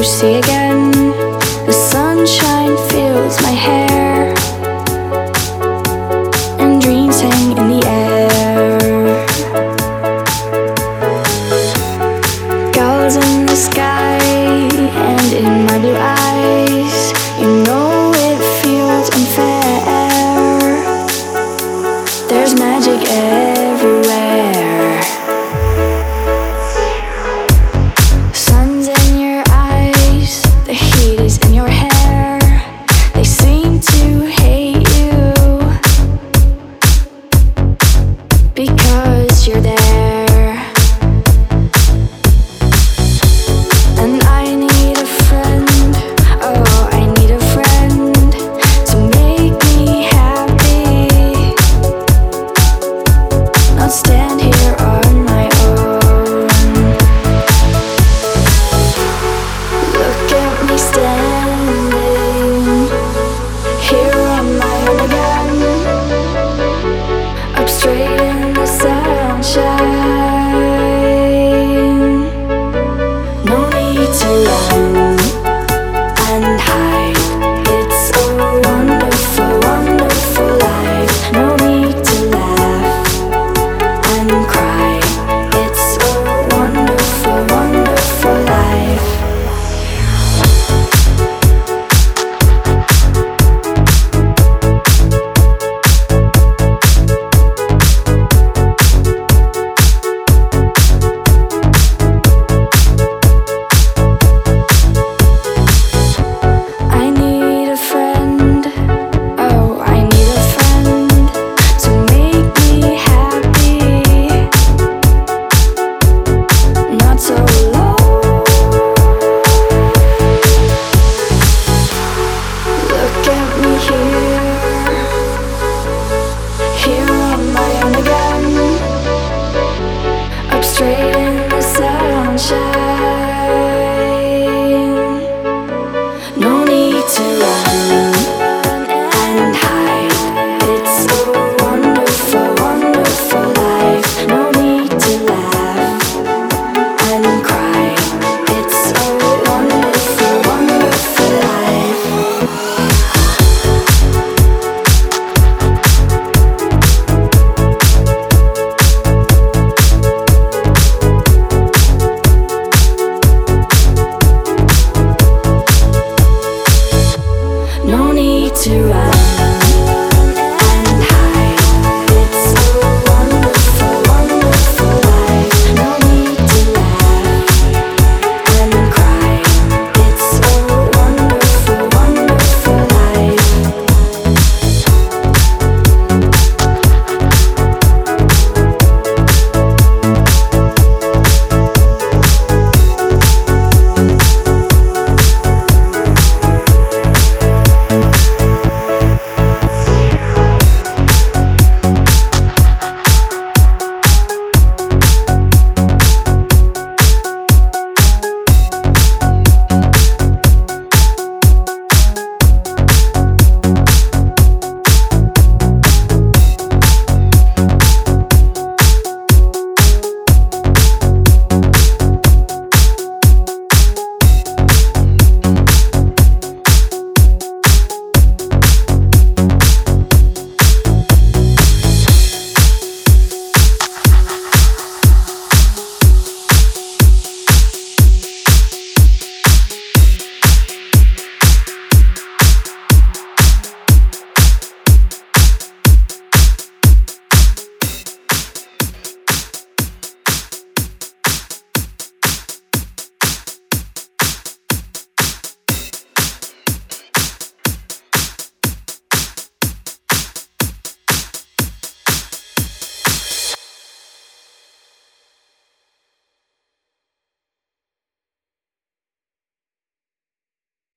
see again. The sunshine fills my hair, and dreams hang in the air. Gulls in the sky and in my blue eyes, you know it feels unfair. There's magic everywhere. Sun's in your eyes, the heat is in your hair. They seem to hate you because you're there.